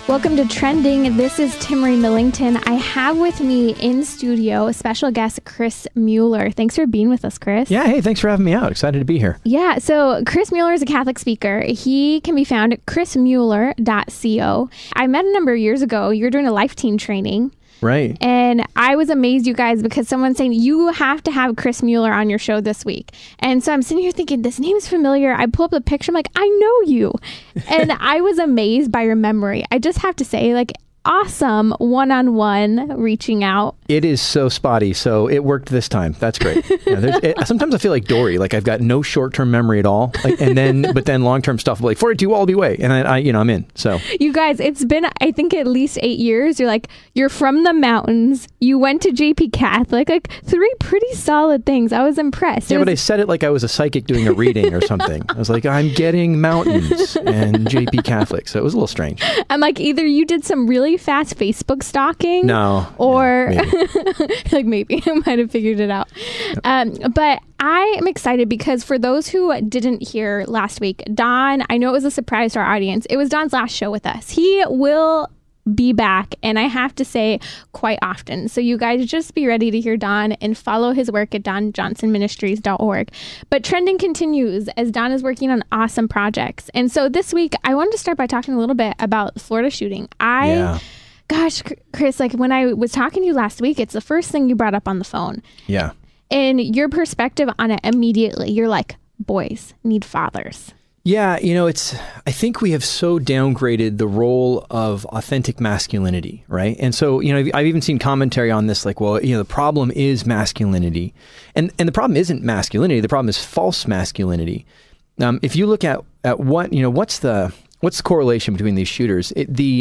Welcome to Trending. This is Timmery Millington. I have with me in studio a special guest, Chris Mueller. Thanks for being with us, Chris. Yeah, hey, thanks for having me out. Excited to be here. Yeah, so Chris Mueller is a Catholic speaker. He can be found at chrismueller.co. I met a number of years ago. You were doing a life team training. Right. And I was amazed, you guys, because someone's saying, you have to have Chris Mueller on your show this week. And so I'm sitting here thinking, this name is familiar. I pull up the picture. I'm like, I know you. And I was amazed by your memory. I just have to say, like, awesome one-on-one reaching out. It is so spotty, so it worked this time. That's great. Sometimes I feel like Dory, like I've got no short-term memory at all, but then long-term stuff will be like 42 Wallaby Way, and I'm in. So you guys, it's been I think at least 8 years. You're from the mountains. You went to JP Catholic, like 3 pretty solid things. I was impressed. Yeah, but I said it like I was a psychic doing a reading or something. I was like, I'm getting mountains and JP Catholic, so it was a little strange. I'm like, either you did some really fast Facebook stalking, or maybe I might have figured it out. But I am excited because for those who didn't hear last week, Don, I know it was a surprise to our audience. It was Don's last show with us. He will be back, and I have to say, quite often. So you guys just be ready to hear Don and follow his work at donjohnsonministries.org. But Trending continues as Don is working on awesome projects. And so this week, I wanted to start by talking a little bit about the Florida shooting. Gosh, Chris, like when I was talking to you last week, it's the first thing you brought up on the phone. Yeah. And your perspective on it immediately, you're like, boys need fathers. Yeah, I think we have so downgraded the role of authentic masculinity, right? And so, I've even seen commentary on this, like, well, the problem is masculinity. And the problem isn't masculinity, the problem is false masculinity. If you look at what, what's the correlation between these shooters?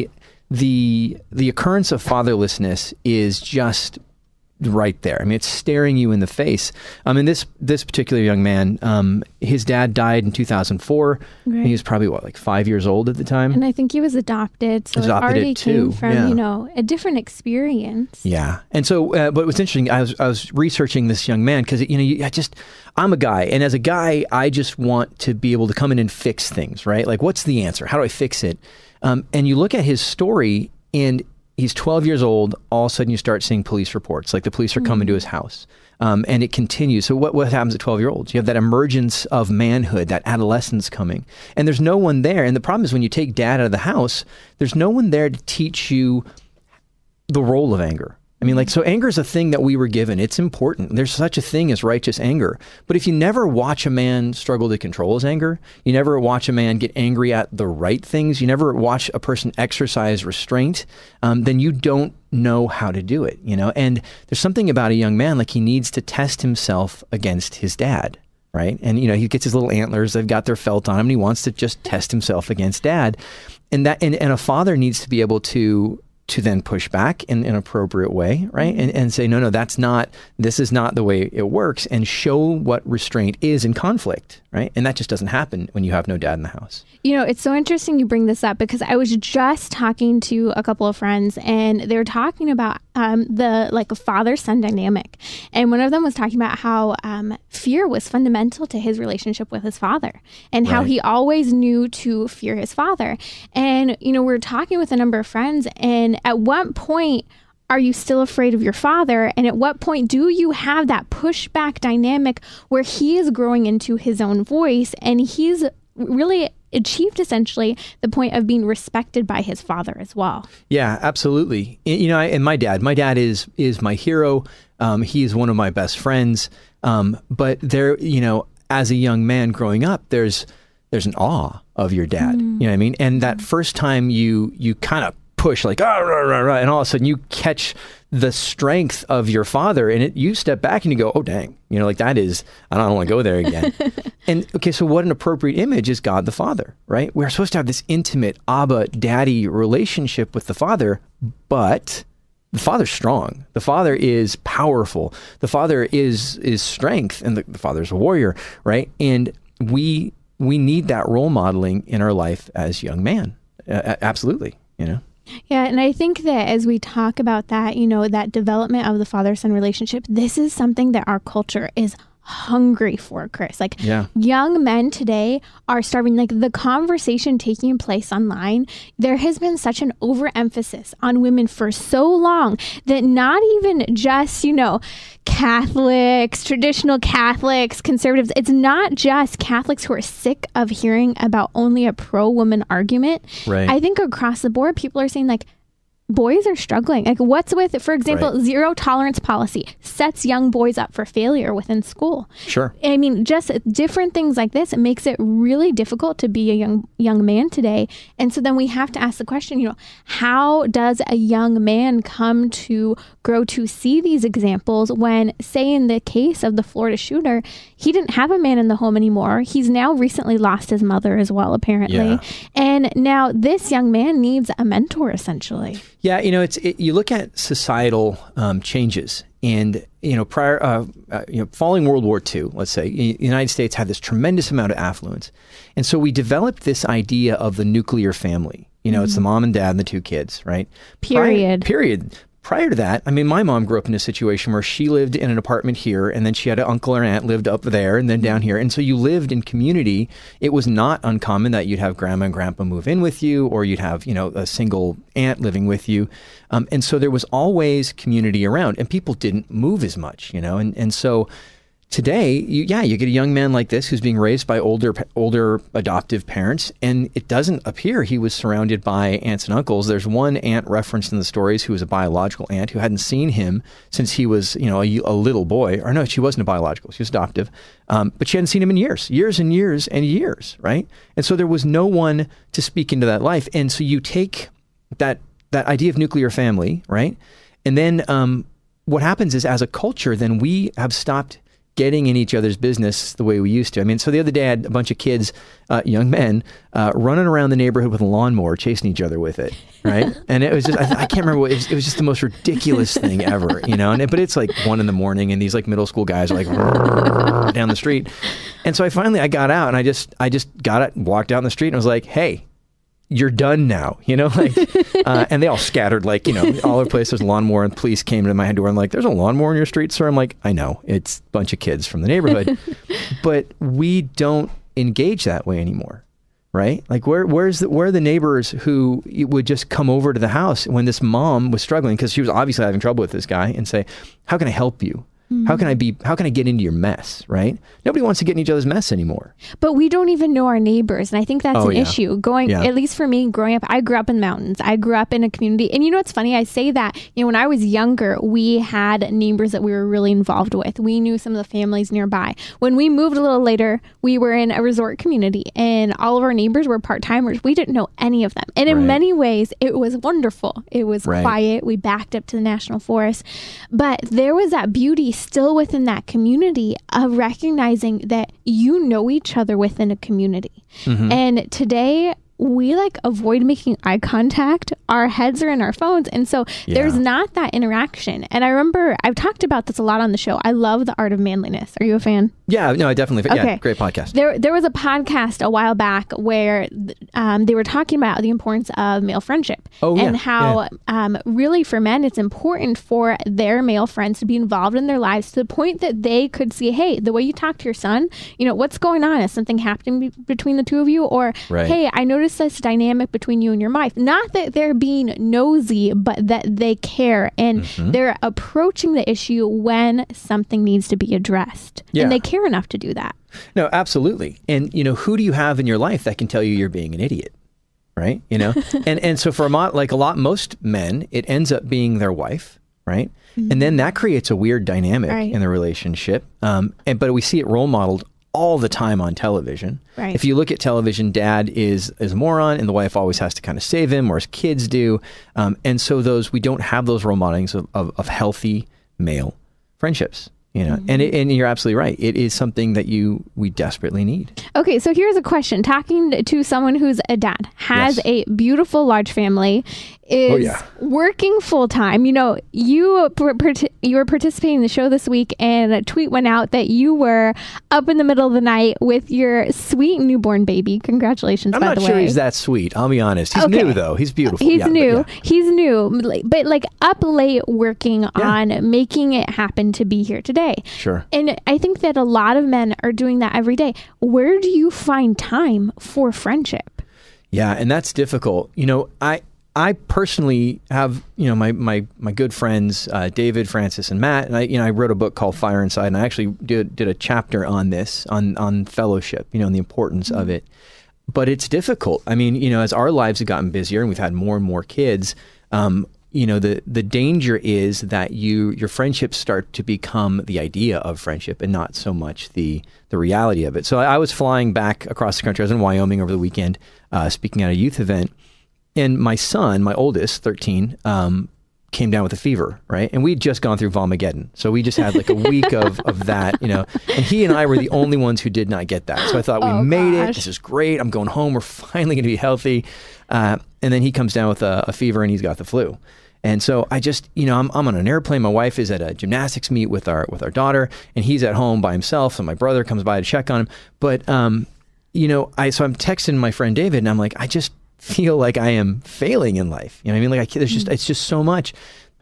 The occurrence of fatherlessness is just right there. I mean, it's staring you in the face. This particular young man, his dad died in 2004. Right. He was probably, 5 years old at the time? And I think he was adopted. So it already came from, a different experience. Yeah. And so, but what's interesting, I was researching this young man because, I'm a guy. And as a guy, I just want to be able to come in and fix things, right? Like, what's the answer? How do I fix it? And you look at his story, and he's 12 years old. All of a sudden, you start seeing police reports, like the police are coming to his house. And it continues. So what happens at 12-year-olds? You have that emergence of manhood, that adolescence coming. And there's no one there. And the problem is when you take dad out of the house, there's no one there to teach you the role of anger. I mean, so anger is a thing that we were given. It's important. There's such a thing as righteous anger. But if you never watch a man struggle to control his anger, you never watch a man get angry at the right things, you never watch a person exercise restraint, then you don't know how to do it, And there's something about a young man, like he needs to test himself against his dad, right? And, he gets his little antlers, they've got their felt on him, and he wants to just test himself against dad. And a father needs to be able to then push back in an appropriate way, right? And say, no, this is not the way it works, and show what restraint is in conflict, right? And that just doesn't happen when you have no dad in the house. It's so interesting you bring this up because I was just talking to a couple of friends and they were talking about the father-son dynamic. And one of them was talking about how fear was fundamental to his relationship with his father and how he always knew to fear his father. And, we're talking with a number of friends, and at what point are you still afraid of your father? And at what point do you have that pushback dynamic where he is growing into his own voice and he's really achieved essentially the point of being respected by his father as well? Yeah, absolutely. And my dad is my hero. He is one of my best friends. But there, as a young man growing up, there's an awe of your dad. You know what I mean? And that first time you kind of push like, and all of a sudden you catch the strength of your father, and you step back and you go, oh, dang, that is, I don't want to go there again. And okay, so what an appropriate image is God the Father, right? We're supposed to have this intimate Abba daddy relationship with the Father, but the Father's strong. The Father is powerful. The Father is strength, and the Father's a warrior, right? And we need that role modeling in our life as young man. Absolutely, Yeah, and I think that as we talk about that, that development of the father-son relationship, this is something that our culture is hungry for, Chris. Like young men today are starving. Like the conversation taking place online, there has been such an overemphasis on women for so long that not even just, Catholics, traditional Catholics, conservatives, it's not just Catholics who are sick of hearing about only a pro-woman argument. Right. I think across the board, people are saying like, boys are struggling. Like what's with, for example, zero tolerance policy sets young boys up for failure within school. Sure. I mean, just different things like this, it makes it really difficult to be a young man today. And so then we have to ask the question, how does a young man come to grow to see these examples when, say in the case of the Florida shooter, he didn't have a man in the home anymore. He's now recently lost his mother as well, apparently. Yeah. And now this young man needs a mentor, essentially. Yeah, you look at societal changes, and following World War II, let's say, the United States had this tremendous amount of affluence, and so we developed this idea of the nuclear family. It's the mom and dad and the two kids, right? Period. Prior to that, I mean, my mom grew up in a situation where she lived in an apartment here, and then she had an uncle or aunt lived up there and then down here. And so you lived in community. It was not uncommon that you'd have grandma and grandpa move in with you, or you'd have, a single aunt living with you. And so there was always community around, and people didn't move as much, and so today, you get a young man like this who's being raised by older adoptive parents, and it doesn't appear he was surrounded by aunts and uncles. There's one aunt referenced in the stories who was a biological aunt who hadn't seen him since he was, a little boy. Or no, she wasn't a biological; she was adoptive. But she hadn't seen him in years and years and years, right? And so there was no one to speak into that life. And so you take that idea of nuclear family, right? And then what happens is, as a culture, then we have stopped getting in each other's business the way we used to. I mean, so the other day I had a bunch of kids, young men, running around the neighborhood with a lawnmower, chasing each other with it, right? And it was just, I can't remember what, it was just the most ridiculous thing ever, but it's like 1 a.m. and these like middle school guys are like down the street. And so I got out and I just got it, walked out in the street and I was like, hey, you're done now, and they all scattered all over the place. There's a lawnmower, and police came to my door and like, there's a lawnmower in your street, sir. I'm like, I know, it's a bunch of kids from the neighborhood, but we don't engage that way anymore, right? Like where are the neighbors who would just come over to the house when this mom was struggling because she was obviously having trouble with this guy and say, how can I help you? How can I get into your mess, right? Nobody wants to get in each other's mess anymore. But we don't even know our neighbors. And I think that's an issue. At least for me, growing up, I grew up in the mountains. I grew up in a community. And it's funny, I say that, when I was younger, we had neighbors that we were really involved with. We knew some of the families nearby. When we moved a little later, we were in a resort community and all of our neighbors were part-timers. We didn't know any of them. And in many ways, it was wonderful. It was quiet. We backed up to the national forest. But there was that beauty still within that community of recognizing that each other within a community. And today we avoid making eye contact. Our heads are in our phones. And so there's not that interaction. And I remember I've talked about this a lot on the show. I love The Art of Manliness. Are you a fan? Yeah, no, I definitely. Okay. Yeah, great podcast. There was a podcast a while back where they were talking about the importance of male friendship and how really for men, it's important for their male friends to be involved in their lives to the point that they could see, hey, the way you talk to your son, what's going on? Is something happening between the two of you? Or, hey, I noticed this dynamic between you and your wife. Not that they're being nosy, but that they care and they're approaching the issue when something needs to be addressed. Yeah. And they care enough to do that. No, absolutely. And, who do you have in your life that can tell you you're being an idiot? Right? and so for most men, it ends up being their wife, right? And then that creates a weird dynamic in the relationship. But we see it role modeled all the time on television. Right. If you look at television, dad is a moron and the wife always has to kind of save him, or his kids do. And so we don't have those role modelings of healthy male friendships. And you're absolutely right. It is something that we desperately need. Okay, so here's a question. Talking to someone who's a dad, has a beautiful large family, is working full time. You know, you were participating in the show this week, and a tweet went out that you were up in the middle of the night with your sweet newborn baby. Congratulations, by the way. I'm not sure he's that sweet. I'll be honest. He's new, though. He's beautiful. He's new. He's new. But like up late working on making it happen to be here today. Sure. And I think that a lot of men are doing that every day. Where do you find time for friendship? Yeah, and that's difficult. You know, I personally have, you know, my good friends, David, Francis, and Matt, and I wrote a book called Fire Inside, and I actually did a chapter on this, on fellowship, you know, and the importance of it. But it's difficult. I mean, you know, as our lives have gotten busier and we've had more and more kids, you know, the danger is that your friendships start to become the idea of friendship and not so much the reality of it. So I was flying back across the country. I was in Wyoming over the weekend, speaking at a youth event. And my son, my oldest, 13, came down with a fever, right? And we'd just gone through Vomageddon. So we just had like a week of that, you know. And he and I were the only ones who did not get that. So I thought, we made it. This is great. I'm going home. We're finally going to be healthy. And then he comes down with a fever and he's got the flu. And so I just, you know, I'm on an airplane. My wife is at a gymnastics meet with our daughter, and he's at home by himself. So my brother comes by to check on him. But, you know, so I'm texting my friend David, and I'm like, I just feel like I am failing in life. You know what I mean? Like it's just so much.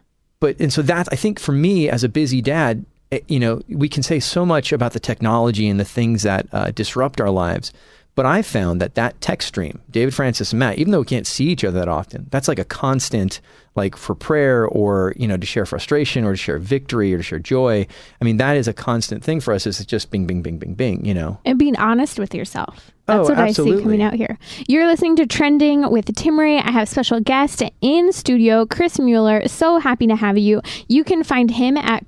And so that, I think for me as a busy dad, you know, we can say so much about the technology and the things that disrupt our lives. But I found that text stream, David, Francis, and Matt, even though we can't see each other that often, that's like a constant, like for prayer or, you know, to share frustration or to share victory or to share joy. I mean, that is a constant thing for us. Is just bing, bing, bing, bing, bing, you know. And being honest with yourself. That's what absolutely. I see coming out here. You're listening to Trending with Timmerie. I have special guest in studio, Chris Mueller. So happy to have you. You can find him at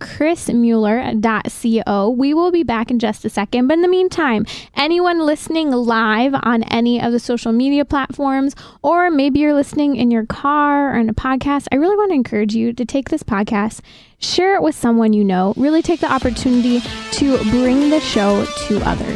chrismueller.co. We will be back in just a second. But in the meantime, anyone listening live on any of the social media platforms, or maybe you're listening in your car or in a podcast, I really want to encourage you to take this podcast, share it with someone you know, really take the opportunity to bring the show to others.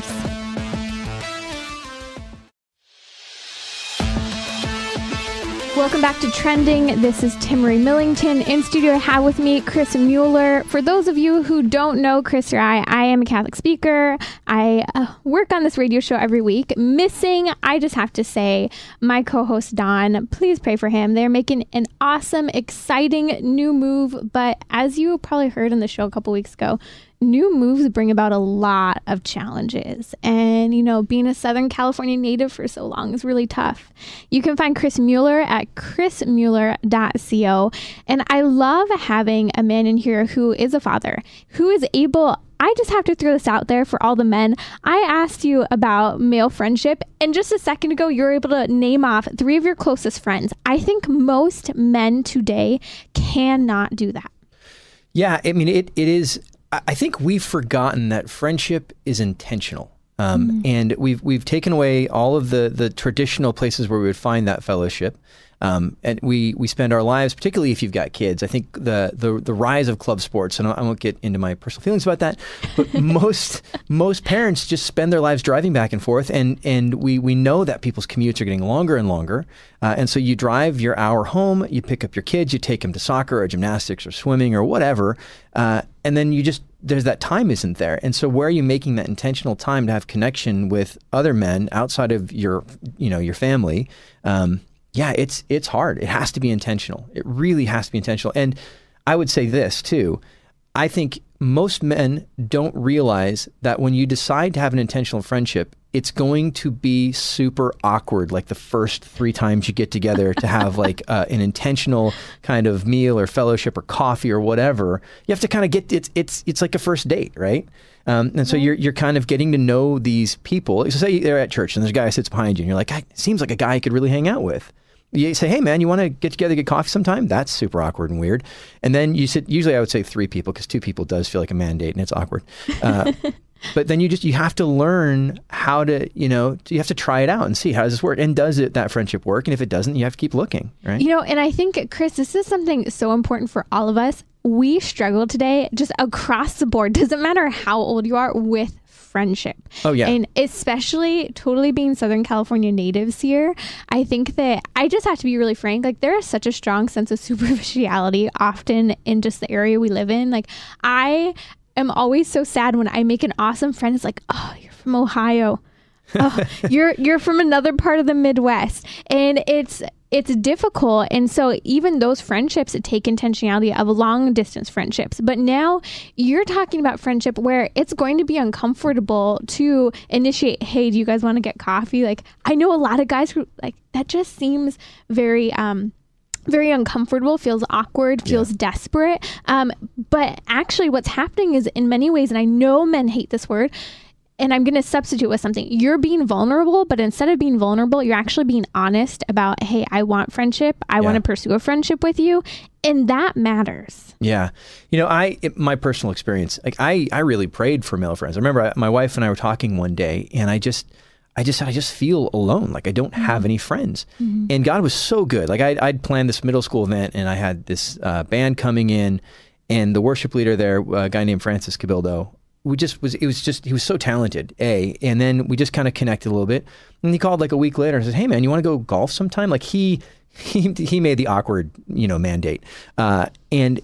Welcome back to Trending. This is Timmerie Millington. In studio, I have with me Chris Mueller. For those of you who don't know Chris or I am a Catholic speaker. I work on this radio show every week. Missing, I just have to say, my co-host Don. Please pray for him. They're making an awesome, exciting new move. But as you probably heard in the show a couple weeks ago, new moves bring about a lot of challenges. And, you know, being a Southern California native for so long is really tough. You can find Chris Mueller at chrismueller.co. And I love having a man in here who is a father, who is able... I just have to throw this out there for all the men. I asked you about male friendship, and just a second ago, you were able to name off 3 of your closest friends. I think most men today cannot do that. Yeah, I mean, it is... I think we've forgotten that friendship is intentional. And we've taken away all of the traditional places where we would find that fellowship. And we spend our lives, particularly if you've got kids. I think the rise of club sports, and I won't get into my personal feelings about that, but most parents just spend their lives driving back and forth, and we know that people's commutes are getting longer and longer. And so you drive your hour home, you pick up your kids, you take them to soccer or gymnastics or swimming or whatever, and then there's that time isn't there. And so where are you making that intentional time to have connection with other men outside of your family? Yeah, it's hard. It has to be intentional. It really has to be intentional. And I would say this too. I think most men don't realize that when you decide to have an intentional friendship, it's going to be super awkward, like the first 3 times you get together to have like an intentional kind of meal or fellowship or coffee or whatever. You have to kind of get it's like a first date, right? And so you're kind of getting to know these people. So say they're at church and there's a guy who sits behind you and you're like, it seems like a guy I could really hang out with. You say, hey man, you want to get together, get coffee sometime? That's super awkward and weird. And then you sit, usually I would say 3 people, because 2 people does feel like a mandate and it's awkward. But then you have to learn how to, you have to try it out and see, how does this work? And does that friendship work? And if it doesn't, you have to keep looking, right? And I think, Chris, this is something so important for all of us. We struggle today just across the board. Doesn't matter how old you are, with friendship. Oh, yeah. And especially totally being Southern California natives here, I think that I just have to be really frank. Like, there is such a strong sense of superficiality often in just the area we live in. Like, I am always so sad when I make an awesome friend. It's like, oh, you're from Ohio. Oh, you're from another part of the Midwest. And it's difficult. And so even those friendships take intentionality of long distance friendships. But now you're talking about friendship where it's going to be uncomfortable to initiate, hey, do you guys want to get coffee? Like, I know a lot of guys who like that just seems very uncomfortable, feels awkward, feels desperate. But actually what's happening is in many ways, and I know men hate this word, and I'm going to substitute with something. You're being vulnerable, but instead of being vulnerable, you're actually being honest about, hey, I want friendship. I want to pursue a friendship with you. And that matters. Yeah. You know, my personal experience, like I really prayed for male friends. I remember my wife and I were talking one day and I just feel alone. Like I don't have any friends. Mm-hmm. And God was so good. Like I'd planned this middle school event and I had this band coming in and the worship leader there, a guy named Francis Cabildo, he was so talented, and then we just kind of connected a little bit. And he called like a week later and said, hey man, you want to go golf sometime? Like he made the awkward, mandate. And,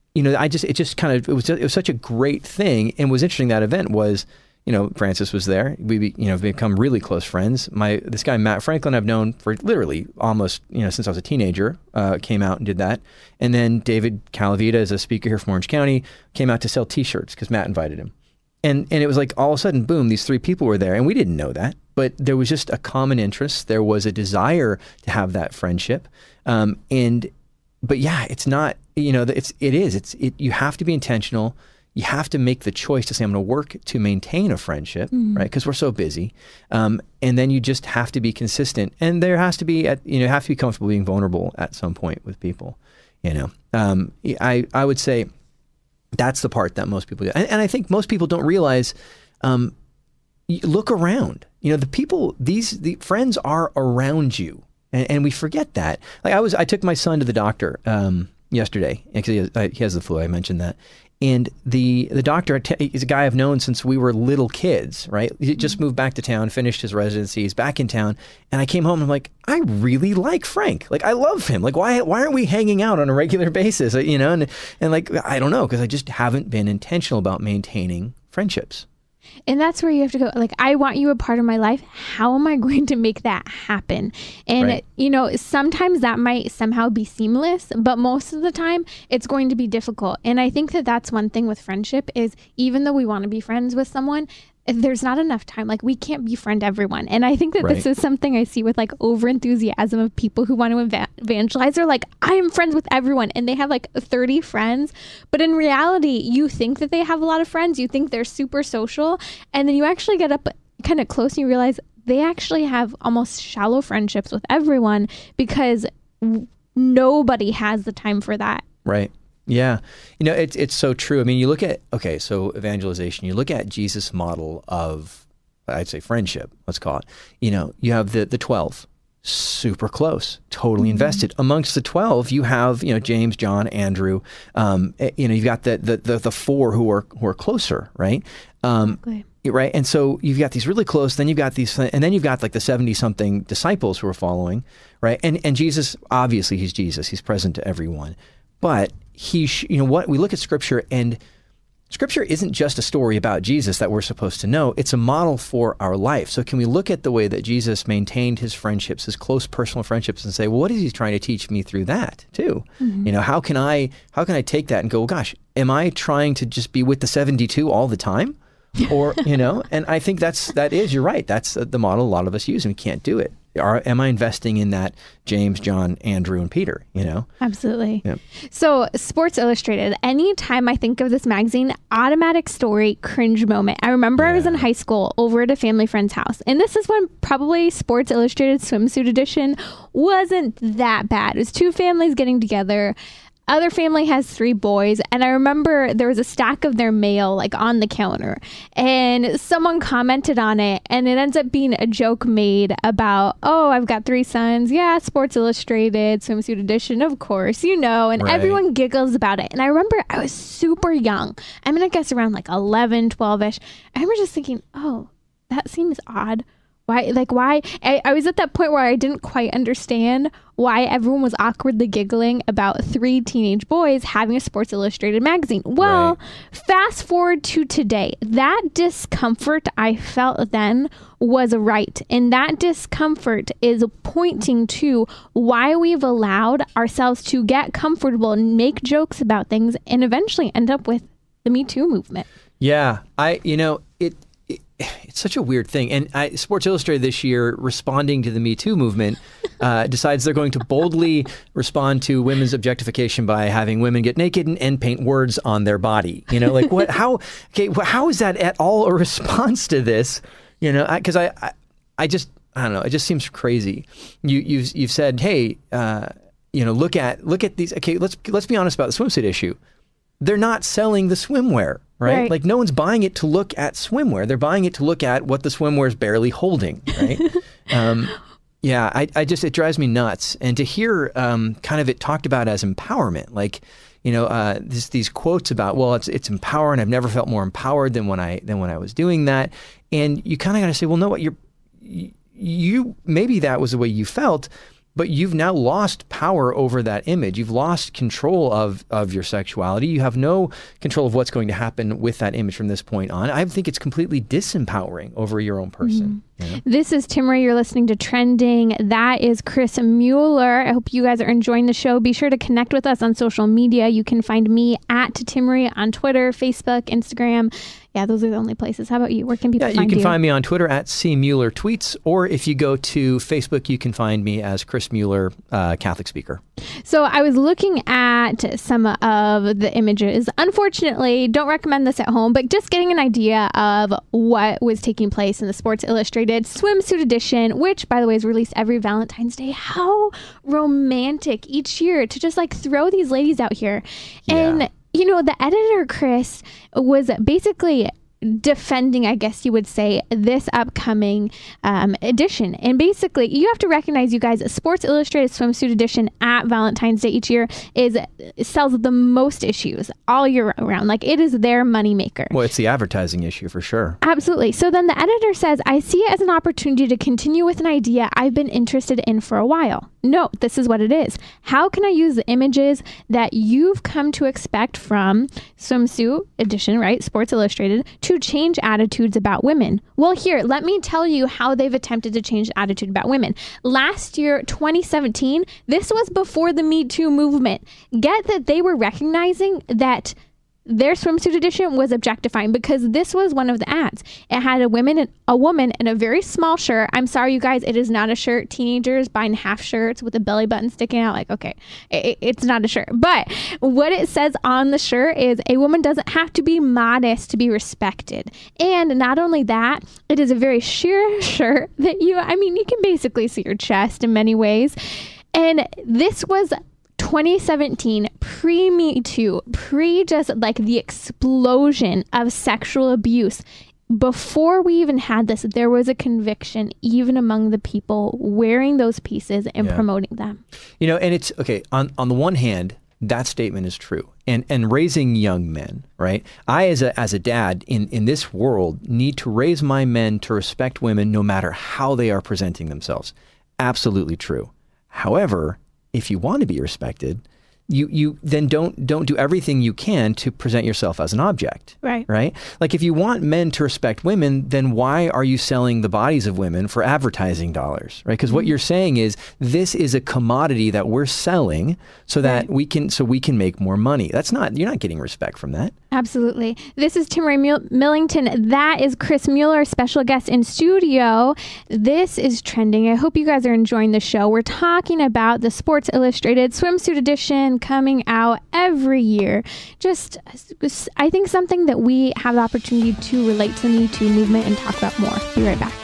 it was such a great thing. And what was interesting, that event was, Francis was there. We become really close friends. This guy, Matt Franklin, I've known for literally almost, since I was a teenager, came out and did that. And then David Calavita is a speaker here from Orange County, came out to sell t-shirts because Matt invited him. And it was like all of a sudden, boom, these three people were there and we didn't know that, but there was just a common interest. There was a desire to have that friendship. But yeah, it's not, you have to be intentional. You have to make the choice to say, I'm going to work to maintain a friendship, right? Because we're so busy. And then you just have to be consistent. And there has to be, you have to be comfortable being vulnerable at some point with people, I would say that's the part that most people do. And I think most people don't realize, look around, the friends are around you. And we forget that. Like I took my son to the doctor, yesterday. Actually, he has the flu. I mentioned that. And the doctor is a guy I've known since we were little kids, right? He just moved back to town, finished his residency, he's back in town. And I came home and I'm like, I really like Frank. Like, I love him. Like, why aren't we hanging out on a regular basis? And like, I don't know, because I just haven't been intentional about maintaining friendships. And that's where you have to go. Like, I want you a part of my life. How am I going to make that happen? And, right. Sometimes that might somehow be seamless, but most of the time it's going to be difficult. And I think that that's one thing with friendship is even though we want to be friends with someone, there's not enough time. Like, we can't befriend everyone. And I think that This is something I see with like over enthusiasm of people who want to evangelize. They're like, I am friends with everyone. And they have like 30 friends. But in reality, you think that they have a lot of friends. You think they're super social. And then you actually get up kind of close and you realize they actually have almost shallow friendships with everyone because nobody has the time for that. Right. Yeah. It's so true. I mean, you look at, so evangelization, you look at Jesus' model of, I'd say friendship, let's call it. You have the 12, super close, totally invested. Amongst the 12, you have, James, John, Andrew, you've got the four who are closer, right? Exactly. Right. And so you've got these really close, then you've got and then you've got like the 70 something disciples who are following, right? And Jesus, obviously he's Jesus, he's present to everyone. But we look at Scripture, and Scripture isn't just a story about Jesus that we're supposed to know. It's a model for our life. So can we look at the way that Jesus maintained his friendships, his close personal friendships, and say, well, what is he trying to teach me through that too? Mm-hmm. How can I take that and go, well, gosh, am I trying to just be with the 72 all the time? Or, and I think you're right. That's the model a lot of us use, and we can't do it. Am I investing in that James, John, Andrew, and Peter, Absolutely. Yep. So Sports Illustrated, anytime I think of this magazine, automatic story, cringe moment. I remember I was in high school over at a family friend's house. And this is when probably Sports Illustrated swimsuit edition wasn't that bad. It was two families getting together. other family has 3 boys, and I remember there was a stack of their mail like on the counter, and someone commented on it, and it ends up being a joke made about, oh, I've got 3 sons. Yeah, Sports Illustrated, swimsuit edition, of course, and right. Everyone giggles about it. And I remember I was super young. I'm going to guess around like 11, 12-ish. I remember just thinking, oh, that seems odd. Why? I was at that point where I didn't quite understand why everyone was awkwardly giggling about 3 teenage boys having a Sports Illustrated magazine. Well, Fast forward to today. That discomfort I felt then was right. And that discomfort is pointing to why we've allowed ourselves to get comfortable and make jokes about things and eventually end up with the Me Too movement. Yeah, it's such a weird thing. And Sports Illustrated this year, responding to the Me Too movement, decides they're going to boldly respond to women's objectification by having women get naked and paint words on their body. Like what? How is that at all a response to this? Because I don't know. It just seems crazy. You've said, hey, look at these. Okay, let's be honest about the swimsuit issue. They're not selling the swimwear, right? Like no one's buying it to look at swimwear. They're buying it to look at what the swimwear is barely holding, right? It drives me nuts. And to hear kind of it talked about as empowerment, like, these quotes about, well, it's empowering. I've never felt more empowered than when I was doing that. And you kind of got to say, well, no, what you maybe that was the way you felt, but you've now lost power over that image. You've lost control of your sexuality. You have no control of what's going to happen with that image from this point on. I think it's completely disempowering over your own person. Mm-hmm. This is Timmerie. You're listening to Trending. That is Chris Mueller. I hope you guys are enjoying the show. Be sure to connect with us on social media. You can find me at Timmerie on Twitter, Facebook, Instagram. Yeah, those are the only places. How about you? Where can people find you? You can find me on Twitter at @CMuellerTweets, or if you go to Facebook, you can find me as Chris Mueller, Catholic speaker. So I was looking at some of the images. Unfortunately, don't recommend this at home, but just getting an idea of what was taking place in the Sports Illustrated swimsuit edition, which, by the way, is released every Valentine's Day. How romantic each year to just like throw these ladies out here. Yeah. And the editor, Chris, was basically defending, I guess you would say, this upcoming edition. And basically, you have to recognize, you guys, Sports Illustrated swimsuit edition at Valentine's Day each year sells the most issues all year around. Like, it is their moneymaker. Well, it's the advertising issue for sure. Absolutely. So then the editor says, I see it as an opportunity to continue with an idea I've been interested in for a while. No, this is what it is. How can I use the images that you've come to expect from swimsuit edition, right, Sports Illustrated, to change attitudes about women? Well, here, let me tell you how they've attempted to change the attitude about women. Last year, 2017, this was before the Me Too movement. Get that they were recognizing that their swimsuit edition was objectifying, because this was one of the ads. It had a woman in a very small shirt. I'm sorry, you guys, it is not a shirt. Teenagers buying half shirts with a belly button sticking out. Like, okay, it's not a shirt. But what it says on the shirt is a woman doesn't have to be modest to be respected. And not only that, it is a very sheer shirt that you can basically see your chest in many ways. And this was 2017, pre-Me Too, just like the explosion of sexual abuse. Before we even had this, there was a conviction even among the people wearing those pieces and promoting them. And it's, okay, on the one hand, that statement is true. And raising young men, right? I, as a dad in this world, need to raise my men to respect women no matter how they are presenting themselves. Absolutely true. However, if you want to be respected, you then don't do everything you can to present yourself as an object. Right? Like, if you want men to respect women, then why are you selling the bodies of women for advertising dollars, right? Because what you're saying is, this is a commodity that we're selling so that we can make more money. You're not getting respect from that. Absolutely. This is Timmerie Millington. That is Chris Mueller, special guest in studio. This is Trending. I hope you guys are enjoying the show. We're talking about the Sports Illustrated swimsuit edition coming out every year. Just, I think, something that we have the opportunity to relate to the Me Too movement and talk about more. Be right back.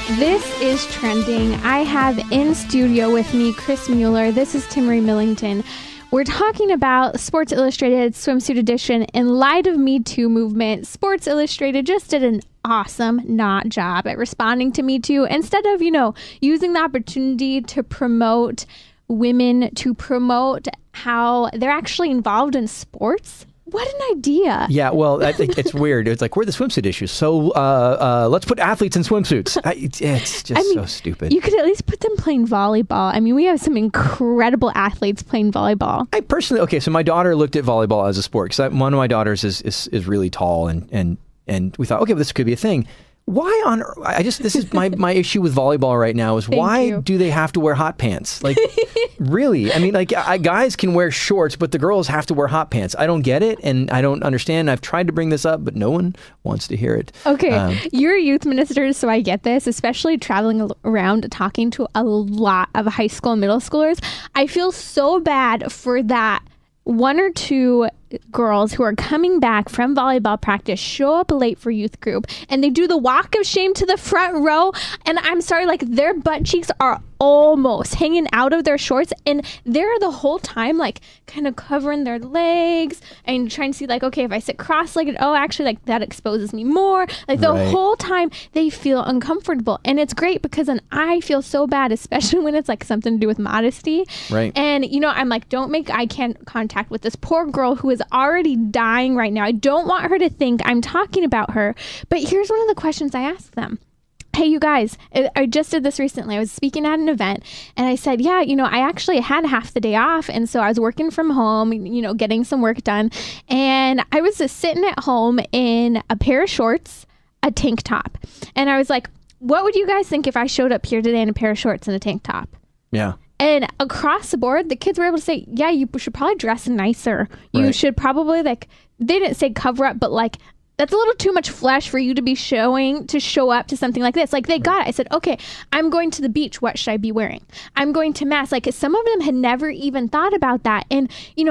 This is Trending. I have in studio with me Chris Mueller. This is Timmerie Millington. We're talking about Sports Illustrated swimsuit edition. In light of Me Too movement, Sports Illustrated just did an awesome job at responding to Me Too. Instead of, using the opportunity to promote women, to promote how they're actually involved in sports. What an idea. Yeah, well, I think it's weird. It's like, we're the swimsuit issues, so let's put athletes in swimsuits. It's just so stupid. You could at least put them playing volleyball. I mean, we have some incredible athletes playing volleyball. I personally, so my daughter looked at volleyball as a sport, because one of my daughters is really tall, and we thought, okay, well, this could be a thing. Why on earth? This is my issue with volleyball right now is why do they have to wear hot pants? Like, really? I mean, like, guys can wear shorts, but the girls have to wear hot pants. I don't get it, and I don't understand. I've tried to bring this up, but no one wants to hear it. Okay, you're a youth minister, so I get this, especially traveling around talking to a lot of high school and middle schoolers. I feel so bad for that one or two girls who are coming back from volleyball practice, show up late for youth group, and they do the walk of shame to the front row, and I'm sorry, like, their butt cheeks are almost hanging out of their shorts, and they're the whole time like kind of covering their legs and trying to see, like, okay, if I sit cross-legged, actually, like, that exposes me more. Like, the whole time they feel uncomfortable, and it's great because then I feel so bad, especially when it's like something to do with modesty. Right. And I'm like, don't make eye contact with this poor girl who is already dying right now. I don't want her to think I'm talking about her. But here's one of the questions I asked them. Hey, you guys, I just did this recently. I was speaking at an event, and I said, I actually had half the day off, and so I was working from home, getting some work done, and I was just sitting at home in a pair of shorts, a tank top, and I was like, what would you guys think if I showed up here today in a pair of shorts and a tank top? Yeah. And across the board, the kids were able to say, yeah, you should probably dress nicer. You should probably, like, they didn't say cover up, but like, that's a little too much flesh for you to be to show up to something like this. Like, they got it. I said, okay, I'm going to the beach. What should I be wearing? I'm going to mass. Like, some of them had never even thought about that. And,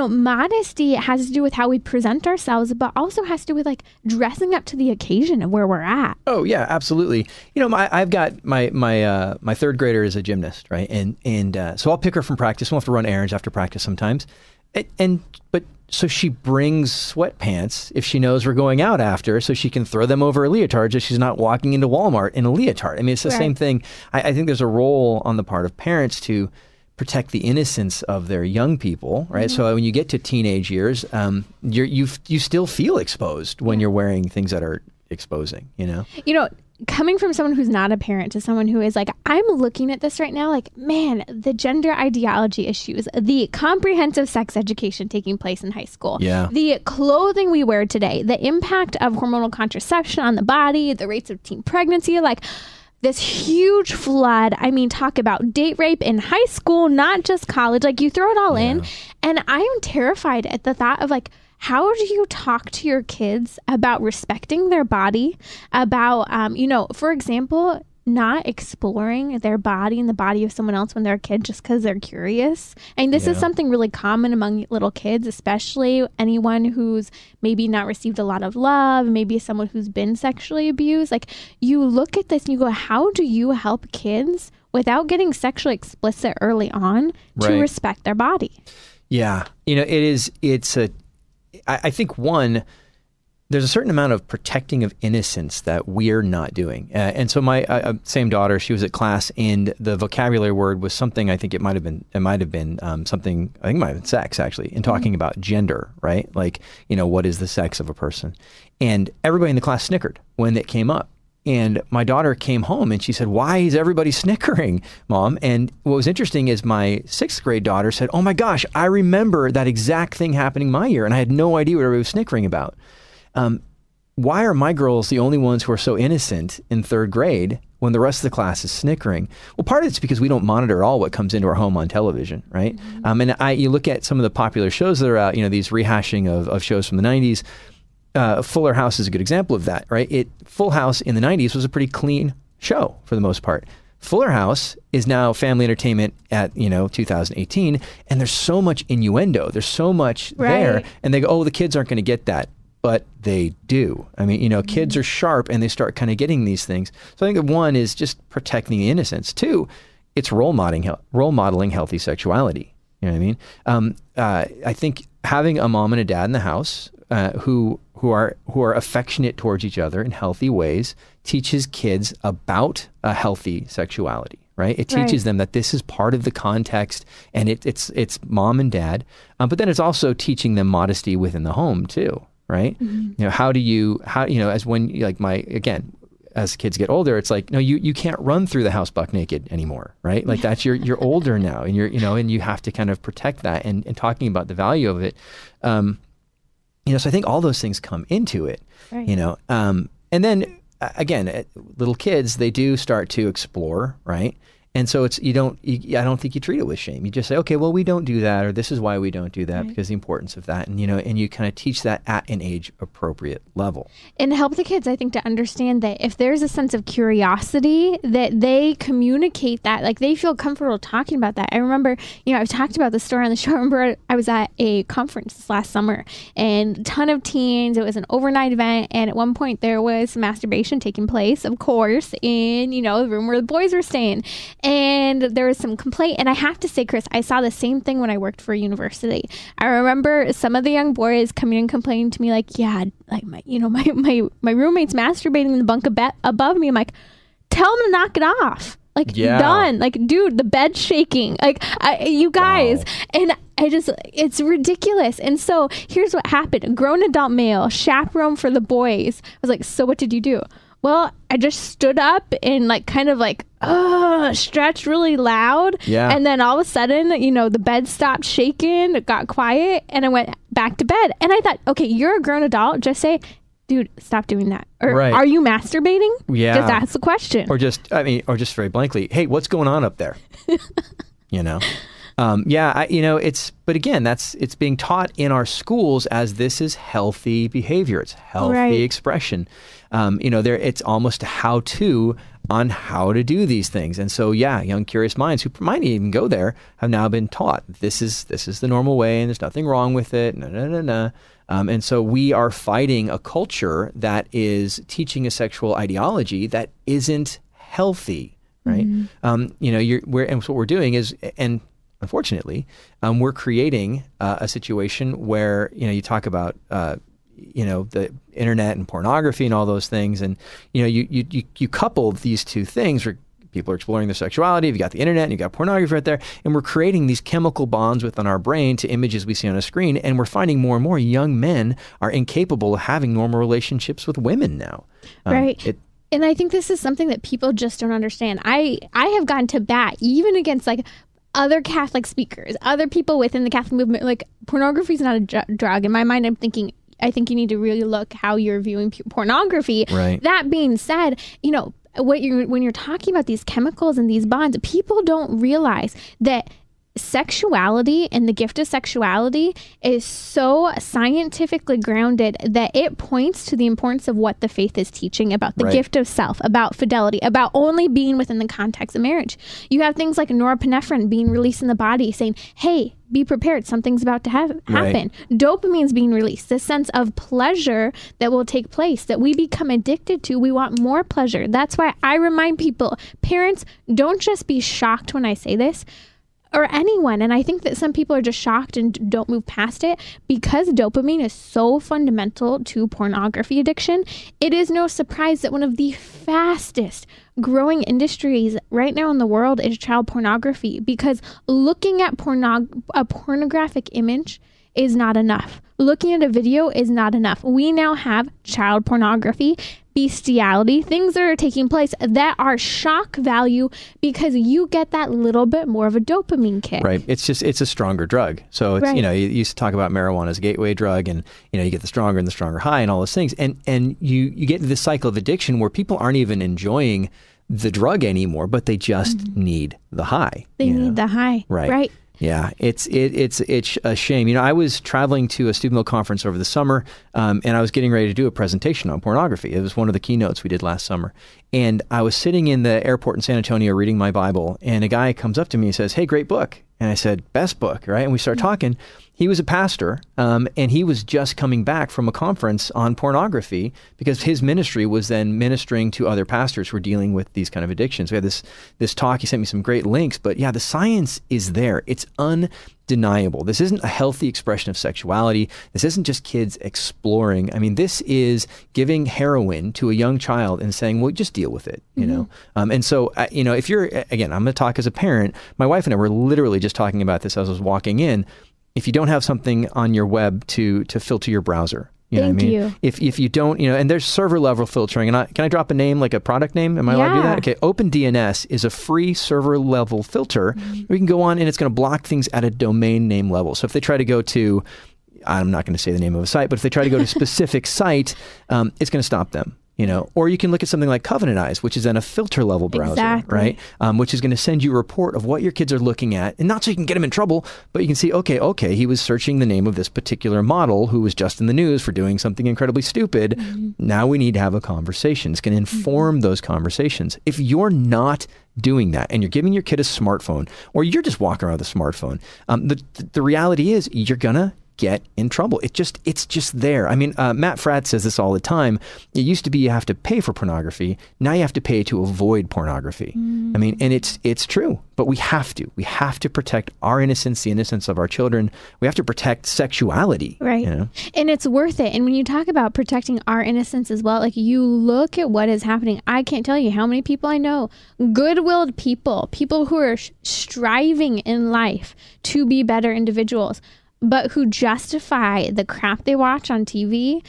modesty has to do with how we present ourselves, but also has to do with, like, dressing up to the occasion of where we're at. Oh, yeah, absolutely. I've got my third grader is a gymnast, right? And so I'll pick her from practice. We'll have to run errands after practice sometimes. But so she brings sweatpants if she knows we're going out after, so she can throw them over a leotard so she's not walking into Walmart in a leotard. I mean, it's the same thing. I think there's a role on the part of parents to protect the innocence of their young people, right? Mm-hmm. So when you get to teenage years, you still feel exposed when you're wearing things that are exposing, Coming from someone who's not a parent to someone who is like, I'm looking at this right now, like, man, the gender ideology issues, the comprehensive sex education taking place in high school, the clothing we wear today, the impact of hormonal contraception on the body, the rates of teen pregnancy, like, this huge flood. I mean, talk about date rape in high school, not just college. Like, you throw it all in. And I am terrified at the thought of, like, how do you talk to your kids about respecting their body, about, for example, not exploring their body and the body of someone else when they're a kid just because they're curious? And this is something really common among little kids, especially anyone who's maybe not received a lot of love, maybe someone who's been sexually abused. Like, you look at this and you go, how do you help kids without getting sexually explicit early on to respect their body? Yeah. I think, one, there's a certain amount of protecting of innocence that we're not doing. And so my same daughter, she was at class, and the vocabulary word was something, I think it might have been something, I think it might have been sex, actually, in talking about gender, right? Like, what is the sex of a person? And everybody in the class snickered when it came up. And my daughter came home and she said, why is everybody snickering, Mom? And what was interesting is my 6th grade daughter said, oh my gosh, I remember that exact thing happening my year, and I had no idea what everybody was snickering about. Why are my girls the only ones who are so innocent in 3rd grade when the rest of the class is snickering? Well, part of it's because we don't monitor at all what comes into our home on television, right? Mm-hmm. You look at some of the popular shows that are out, these rehashing of shows from the 90s. Fuller House is a good example of that, right? Full House in the 90s was a pretty clean show for the most part. Fuller House is now family entertainment at, 2018, and there's so much innuendo. There's so much there, and they go, oh, the kids aren't going to get that. but they do. I mean, kids are sharp and they start kind of getting these things. So I think that one is just protecting the innocence. Two, it's role modeling healthy sexuality. You know what I mean? I think having a mom and a dad in the house who are affectionate towards each other in healthy ways teaches kids about a healthy sexuality. Right? It teaches them that this is part of the context, and it's mom and dad. But then it's also teaching them modesty within the home too. Right? As kids get older, it's like, no, you can't run through the house buck naked anymore, right? Like that's you're older now, and and you have to kind of protect that, and talking about the value of it. So I think all those things come into it, right. And then again, little kids, they do start to explore, right? And so I don't think you treat it with shame. You just say, okay, well, we don't do that, or this is why we don't do that, because the importance of that. And, and you kind of teach that at an age appropriate level. And help the kids, I think, to understand that if there's a sense of curiosity, that they communicate that, like they feel comfortable talking about that. I remember, I've talked about this story on the show. I remember I was at a conference last summer and a ton of teens. It was an overnight event. And at one point there was masturbation taking place, of course, in, the room where the boys were staying. And there was some complaint. And I have to say, Chris, I saw the same thing when I worked for a university. I remember some of the young boys coming and complaining to me like, yeah, like my roommate's masturbating in the bunk above me. I'm like, tell him to knock it off. Like, done. Like, dude, the bed's shaking. Like, you guys. Wow. And it's ridiculous. And so here's what happened. A grown adult male, chaperone for the boys. I was like, so what did you do? Well, I just stood up and stretched really loud. Yeah. And then all of a sudden, the bed stopped shaking, it got quiet, and I went back to bed. And I thought, okay, you're a grown adult. Just say, dude, stop doing that. Or are you masturbating? Yeah. Just ask the question. Or just very blankly, hey, what's going on up there? But again, it's being taught in our schools as this is healthy behavior. It's healthy expression. It's almost a how-to on how to do these things. And so, young curious minds who might even go there have now been taught this is the normal way, and there's nothing wrong with it. And so we are fighting a culture that is teaching a sexual ideology that isn't healthy, right? Mm-hmm. And what we're doing is, and unfortunately, we're creating a situation where, you talk about, the internet and pornography and all those things. And, you couple these two things where people are exploring their sexuality. You've got the internet and you've got pornography right there. And we're creating these chemical bonds within our brain to images we see on a screen. And we're finding more and more young men are incapable of having normal relationships with women now. Right. And I think this is something that people just don't understand. I have gone to bat even against other Catholic speakers, other people within the Catholic movement. Like, pornography is not a drug. In my mind, I think you need to really look how you're viewing pornography. Right. That being said, when you're talking about these chemicals and these bonds, people don't realize that sexuality and the gift of sexuality is so scientifically grounded that it points to the importance of what the faith is teaching about the gift of self, about fidelity, about only being within the context of marriage. You have things like norepinephrine being released in the body saying, hey, be prepared, something's about to happen. Right. Dopamine's being released, the sense of pleasure that will take place, that we become addicted to. We want more pleasure. That's why I remind people, parents, don't just be shocked when I say this, or anyone. And I think that some people are just shocked and don't move past it because dopamine is so fundamental to pornography addiction. It is no surprise that one of the fastest growing industries right now in the world is child pornography, because looking at a pornographic image is not enough. Looking at a video is not enough. We now have child pornography, bestiality, things that are taking place that are shock value because you get that little bit more of a dopamine kick. Right. It's a stronger drug. So it's, you used to talk about marijuana as a gateway drug, and, you get the stronger and the stronger high and all those things. And you get into this cycle of addiction where people aren't even enjoying the drug anymore, but they just need the high. They need the high. Right. Yeah, it's a shame. I was traveling to a Steubenville conference over the summer, and I was getting ready to do a presentation on pornography. It was one of the keynotes we did last summer. And I was sitting in the airport in San Antonio reading my Bible, and a guy comes up to me and says, hey, great book. And I said, best book, right? And we start talking, he was a pastor, and he was just coming back from a conference on pornography because his ministry was then ministering to other pastors who were dealing with these kind of addictions. We had this talk. He sent me some great links, but yeah, the science is there. It's undeniable. This isn't a healthy expression of sexuality. This isn't just kids exploring. I mean, this is giving heroin to a young child and saying, well, just deal with it, you know? And so, if you're, again, I'm going to talk as a parent. My wife and I were literally just talking about this as I was walking in. If you don't have something on your web to filter your browser, you know what I mean? If you don't, and there's server level filtering. And can I drop a name, like a product name? Am I allowed to do that? Okay. OpenDNS is a free server level filter. We can go on and it's going to block things at a domain name level. So if they try to go to, I'm not going to say the name of a site, but if they try to go to a specific site, it's going to stop them. Or you can look at something like Covenant Eyes, which is then a filter level browser, right? Which is going to send you a report of what your kids are looking at, and not so you can get them in trouble, but you can see, okay, he was searching the name of this particular model who was just in the news for doing something incredibly stupid. Now we need to have a conversation. It's going to inform those conversations. If you're not doing that and you're giving your kid a smartphone, or you're just walking around with a smartphone, the reality is you're going to get in trouble. It's just there. I mean, Matt Fradd says this all the time. It used to be you have to pay for pornography. Now you have to pay to avoid pornography. I mean, and it's true, but we have to protect our innocence, the innocence of our children. We have to protect sexuality. Right. And it's worth it. And when you talk about protecting our innocence as well, like you look at what is happening. I can't tell you how many people I know, good-willed people who are striving in life to be better individuals, but who justify the crap they watch on TV,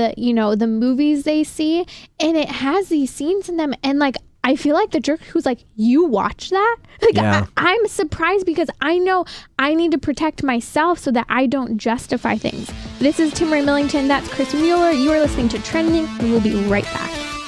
the movies they see, and it has these scenes in them. And like, I feel like the jerk who's like, you watch that? Like, I'm surprised because I know I need to protect myself so that I don't justify things. This is Timmerie Millington. That's Chris Mueller. You are listening to Trending. We will be right back.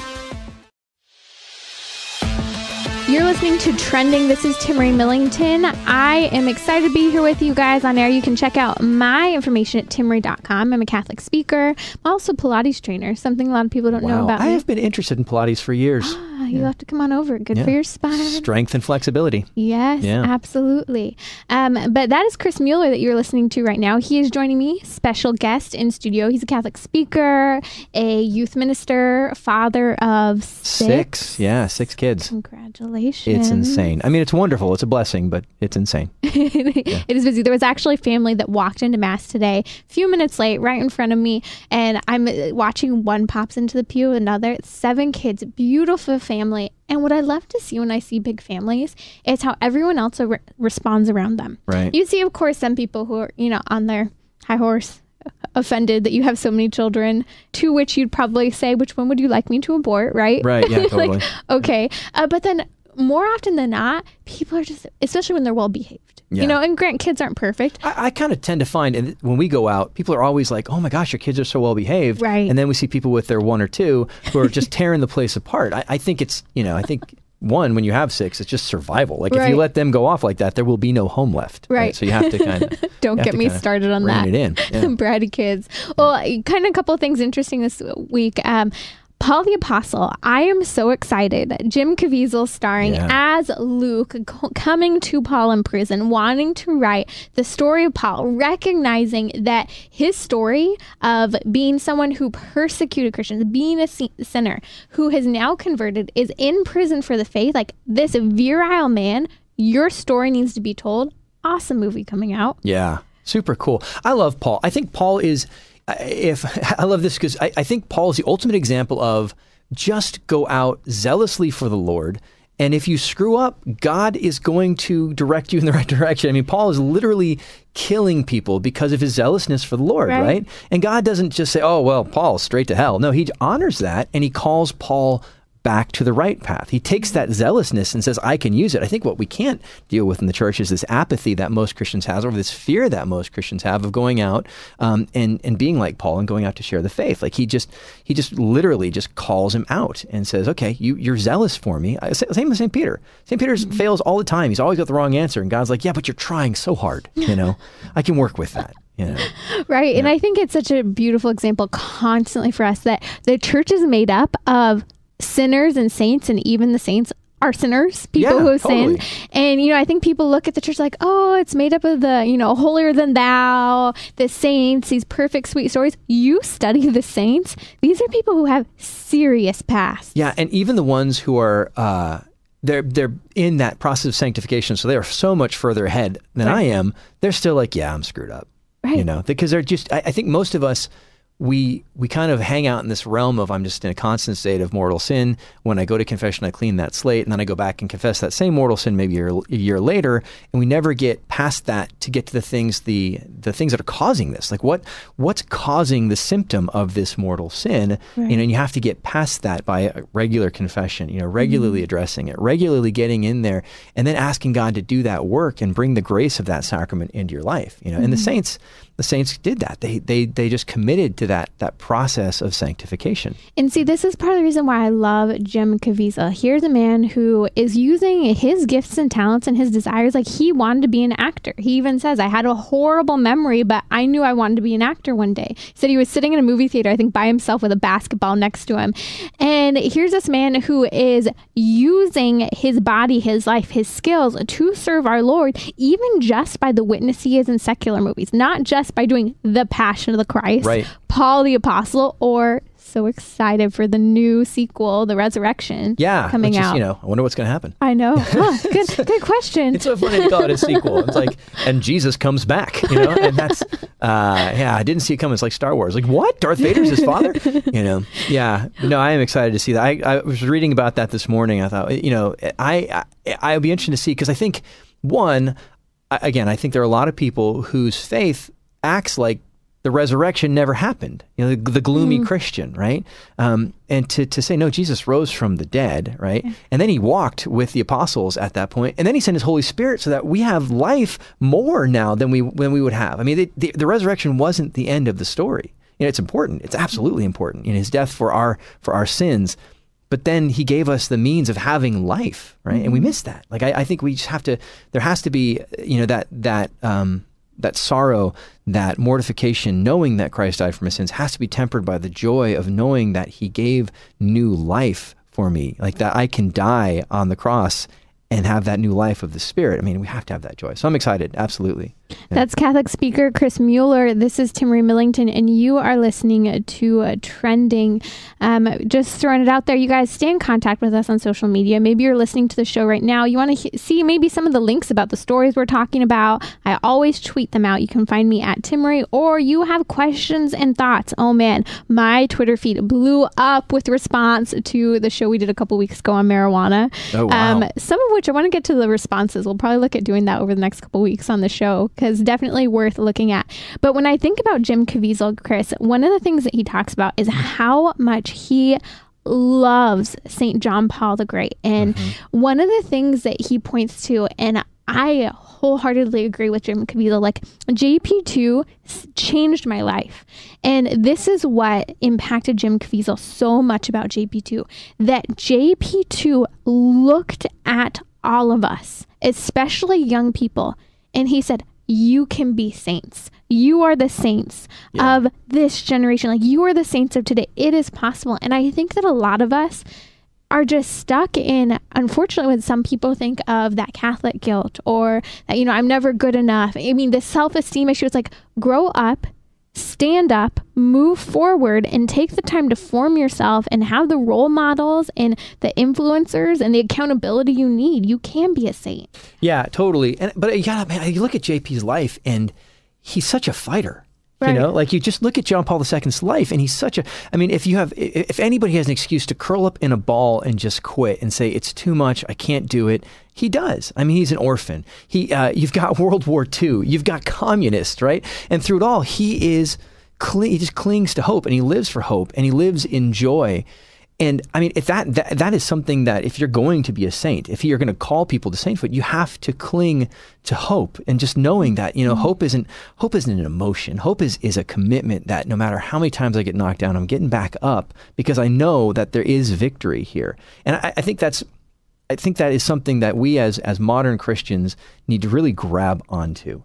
You're listening to Trending. This is Timmerie Millington. I am excited to be here with you guys on air. You can check out my information at timmerie.com. I'm a Catholic speaker. I'm also a Pilates trainer, something a lot of people don't know about me. I have been interested in Pilates for years. You have to come on over. Good for your spine. Strength and flexibility. Yes, absolutely. But that is Chris Mueller that you're listening to right now. He is joining me, special guest in studio. He's a Catholic speaker, a youth minister, father of six. 6 kids. Congratulations. It's insane. I mean, it's wonderful. It's a blessing, but it's insane. It is busy. There was actually a family that walked into Mass today, a few minutes late, right in front of me, and I'm watching one pops into the pew, another. 7 kids, beautiful family. And what I love to see when I see big families is how everyone else responds around them. Right. You see, of course, some people who are, on their high horse, offended that you have so many children, to which you'd probably say, which one would you like me to abort, right? Right, yeah, totally. Like, okay. But then more often than not, people are just, especially when they're well behaved, and kids aren't perfect. I kind of tend to find, and when we go out, people are always like, oh my gosh, your kids are so well behaved. Right. And then we see people with their 1 or 2 who are just tearing the place apart. I think it's, one, when you have 6, it's just survival. Like if you let them go off like that, there will be no home left. Right. So you have to kind of don't get me started on that. Rein it in. Yeah. Bratty kids. Well, kind of a couple of things interesting this week. Paul the Apostle, I am so excited. Jim Caviezel starring as Luke, coming to Paul in prison, wanting to write the story of Paul, recognizing that his story of being someone who persecuted Christians, being a sinner, who has now converted, is in prison for the faith. Like, this virile man, your story needs to be told. Awesome movie coming out. Yeah, super cool. I love Paul. I think Paul is... I love this because I think Paul is the ultimate example of just go out zealously for the Lord. And if you screw up, God is going to direct you in the right direction. I mean, Paul is literally killing people because of his zealousness for the Lord, right? And God doesn't just say, oh, well, Paul, straight to hell. No, he honors that and he calls Paul back to the right path. He takes that zealousness and says, I can use it. I think what we can't deal with in the church is this apathy that most Christians have, or this fear that most Christians have of going out and being like Paul and going out to share the faith. Like he just literally just calls him out and says, okay, you're zealous for me. Same with St. Peter. St. Peter fails all the time. He's always got the wrong answer. And God's like, yeah, but you're trying so hard. I can work with that. Right. Yeah. And I think it's such a beautiful example constantly for us that the church is made up of sinners and saints, and even the saints are sinners, people who sin. And, I think people look at the church like, oh, it's made up of the, holier than thou, the saints, these perfect, sweet stories. You study the saints. These are people who have serious pasts. Yeah. And even the ones who are, they're in that process of sanctification. So they are so much further ahead than I am. They're still like, yeah, I'm screwed up. Right. Because they're just, I think most of us, we kind of hang out in this realm of I'm just in a constant state of mortal sin. When I go to confession, I clean that slate, and then I go back and confess that same mortal sin maybe a year later, and we never get past that to get to the things the things that are causing this. Like what's causing the symptom of this mortal sin? Right. And you have to get past that by a regular confession. Regularly addressing it, regularly getting in there, and then asking God to do that work and bring the grace of that sacrament into your life. And the saints did that. They just committed to that process of sanctification. And see, this is part of the reason why I love Jim Caviezel. Here's a man who is using his gifts and talents and his desires. Like, he wanted to be an actor. He even says, I had a horrible memory, but I knew I wanted to be an actor one day. He said he was sitting in a movie theater, I think by himself with a basketball next to him. And here's this man who is using his body, his life, his skills to serve our Lord, even just by the witness he is in secular movies, not just by doing The Passion of the Christ, right. Paul the Apostle, or so excited for the new sequel, The Resurrection, coming out. I wonder what's going to happen. I know. Good question. It's so funny to call it a sequel. It's like, and Jesus comes back, and that's, I didn't see it coming. It's like Star Wars. Like, what? Darth Vader's his father? Yeah. No, I am excited to see that. I was reading about that this morning. I thought, I'd be interested to see, because I think, I think there are a lot of people whose faith acts like the resurrection never happened. The gloomy Christian, right? And to say, no, Jesus rose from the dead, right? Yeah. And then he walked with the apostles at that point, and then he sent his Holy Spirit so that we have life more now than we would have. I mean, the resurrection wasn't the end of the story. It's important. It's absolutely important. His death for our sins. But then he gave us the means of having life, right? And we miss that. Like, I think we just have to. There has to be, that sorrow, that mortification, knowing that Christ died for my sins, has to be tempered by the joy of knowing that he gave new life for me, like that I can die on the cross and have that new life of the Spirit. I mean, we have to have that joy. So I'm excited. Absolutely. Yeah. That's Catholic speaker Chris Mueller. This is Timmerie Millington, and you are listening to Trending. Just throwing it out there, you guys stay in contact with us on social media. Maybe you're listening to the show right now. You want to see maybe some of the links about the stories we're talking about. I always tweet them out. You can find me at Timmerie, or you have questions and thoughts. Oh man, my Twitter feed blew up with response to the show we did a couple weeks ago on marijuana. Oh, wow. Some of which I want to get to the responses. We'll probably look at doing that over the next couple weeks on the show, because definitely worth looking at. But when I think about Jim Caviezel, Chris, one of the things that he talks about is how much he loves St. John Paul the Great. And one of the things that he points to, and I wholeheartedly agree with Jim Caviezel, like, JP2 changed my life. And this is what impacted Jim Caviezel so much about JP2, that JP2 looked at all of us, especially young people, and he said, you can be saints. You are the saints of this generation. Like, you are the saints of today. It is possible. And I think that a lot of us are just stuck in, unfortunately, when some people think of that Catholic guilt, or that, I'm never good enough. I mean, the self-esteem issue. It's like, grow up, stand up, move forward, and take the time to form yourself and have the role models and the influencers and the accountability you need. You can be a saint. Yeah, totally. But man, you look at JP's life, and he's such a fighter. Right. Like, you just look at John Paul II's life, and he's such if anybody has an excuse to curl up in a ball and just quit and say, it's too much, I can't do it, he does. I mean, he's an orphan. You've got World War II, you've got communists, right? And through it all, he just clings to hope, and he lives for hope, and he lives in joy. And I mean, if that is something that, if you're going to be a saint, if you're going to call people to sainthood, you have to cling to hope, and just knowing that, hope isn't an emotion. Hope is a commitment that no matter how many times I get knocked down, I'm getting back up, because I know that there is victory here. And I think that is something that we as modern Christians need to really grab onto.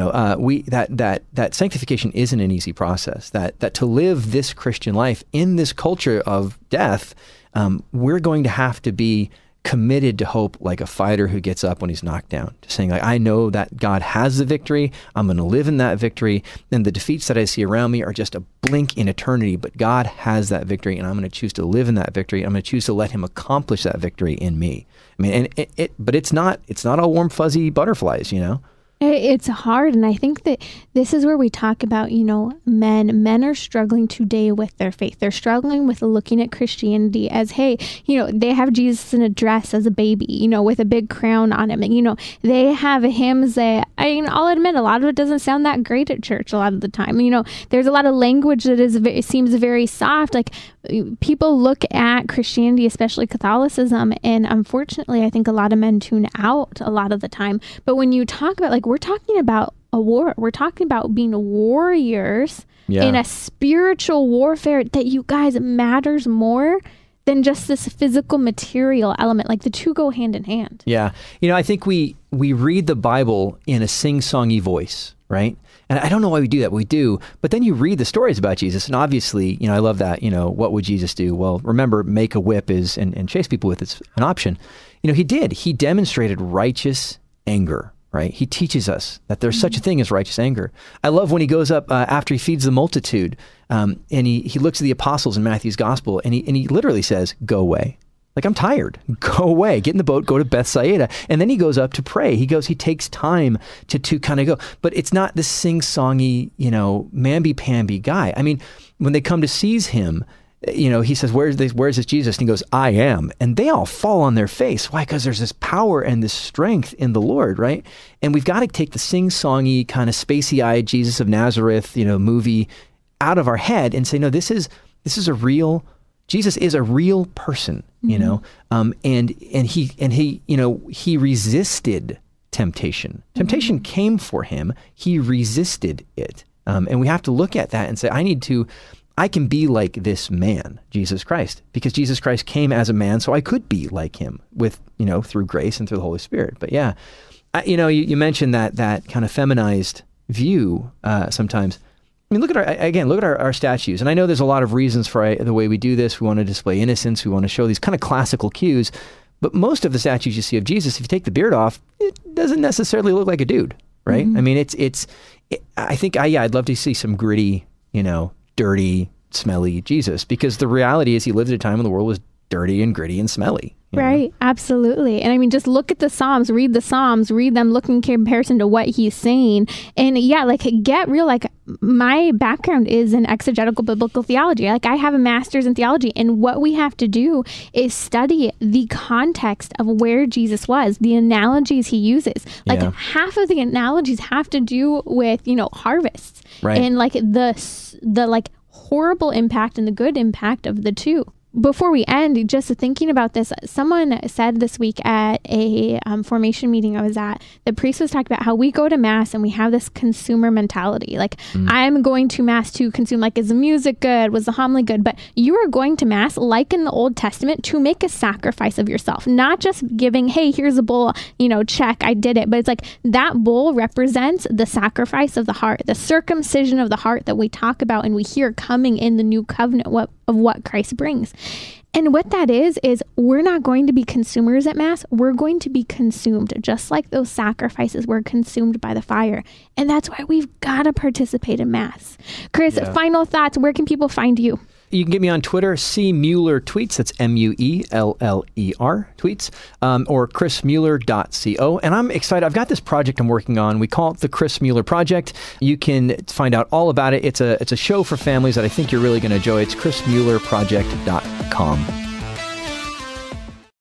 That sanctification isn't an easy process, that to live this Christian life in this culture of death, we're going to have to be committed to hope like a fighter who gets up when he's knocked down. Just saying, like, I know that God has the victory. I'm going to live in that victory. And the defeats that I see around me are just a blink in eternity, but God has that victory, and I'm going to choose to live in that victory. I'm going to choose to let him accomplish that victory in me. I mean, and but it's not all warm, fuzzy butterflies, you know? It's hard. And I think that this is where we talk about, men are struggling today with their faith. They're struggling with looking at Christianity as, hey, they have Jesus in a dress as a baby, with a big crown on him. And, they have hymns that, I'll admit, a lot of it doesn't sound that great at church a lot of the time. There's a lot of language that seems very soft. Like, people look at Christianity, especially Catholicism, and unfortunately, I think a lot of men tune out a lot of the time. But when you talk about, like, we're talking about a war. We're talking about being warriors in a spiritual warfare that, you guys, matters more than just this physical material element. Like, the two go hand in hand. Yeah. I think we read the Bible in a sing-songy voice, right? And I don't know why we do that, but we do. But then you read the stories about Jesus, and obviously, I love that, what would Jesus do? Well, remember, make a whip and chase people with it's an option. He did. He demonstrated righteous anger. Right? He teaches us that there's such a thing as righteous anger. I love when he goes up after he feeds the multitude, and he looks at the apostles in Matthew's gospel, and he literally says, "Go away." Like, I'm tired. Go away. Get in the boat. Go to Bethsaida. And then he goes up to pray. He takes time to kind of go. But it's not this sing-songy, mamby-pamby guy. I mean, when they come to seize him, he says, where's this Jesus? And he goes, I am. And they all fall on their face. Why? Because there's this power and this strength in the Lord, right? And we've got to take the sing-songy, kind of spacey-eyed Jesus of Nazareth, movie out of our head and say, no, this is Jesus is a real person, and he resisted temptation. Temptation came for him. He resisted it. And we have to look at that and say, I can be like this man, Jesus Christ, because Jesus Christ came as a man, so I could be like him with, through grace and through the Holy Spirit. But yeah, you mentioned that kind of feminized view sometimes. I mean, look at our statues. And I know there's a lot of reasons for the way we do this. We want to display innocence. We want to show these kind of classical cues. But most of the statues you see of Jesus, if you take the beard off, it doesn't necessarily look like a dude, right? Mm-hmm. I mean, I think I'd love to see some gritty, dirty, smelly Jesus, because the reality is he lived at a time when the world was dirty and gritty and smelly. Right. Absolutely. And I mean, just look at the Psalms, read them, look in comparison to what he's saying. And yeah, like, get real. Like, my background is in exegetical biblical theology. Like, I have a master's in theology, and what we have to do is study the context of where Jesus was, the analogies he uses. Like, half of the analogies have to do with, harvests, right? And like the like horrible impact and the good impact of the two. Before we end, just thinking about this, someone said this week at a formation meeting I was at, the priest was talking about how we go to Mass and we have this consumer mentality. Like, I'm going to Mass to consume, like, is the music good? Was the homily good? But you are going to Mass, like in the Old Testament, to make a sacrifice of yourself, not just giving, hey, here's a bowl, check, I did it. But it's like, that bowl represents the sacrifice of the heart, the circumcision of the heart that we talk about and we hear coming in the new covenant of what Christ brings. And what that is we're not going to be consumers at Mass. We're going to be consumed, just like those sacrifices were consumed by the fire. And that's why we've got to participate in Mass. Chris, final thoughts. Where can people find you? You can get me on Twitter, C. Mueller Tweets. That's MUELLER Tweets, or chrismueller.co. And I'm excited. I've got this project I'm working on. We call it the Chris Mueller Project. You can find out all about it. It's a show for families that I think you're really going to enjoy. It's chrismuellerproject.com.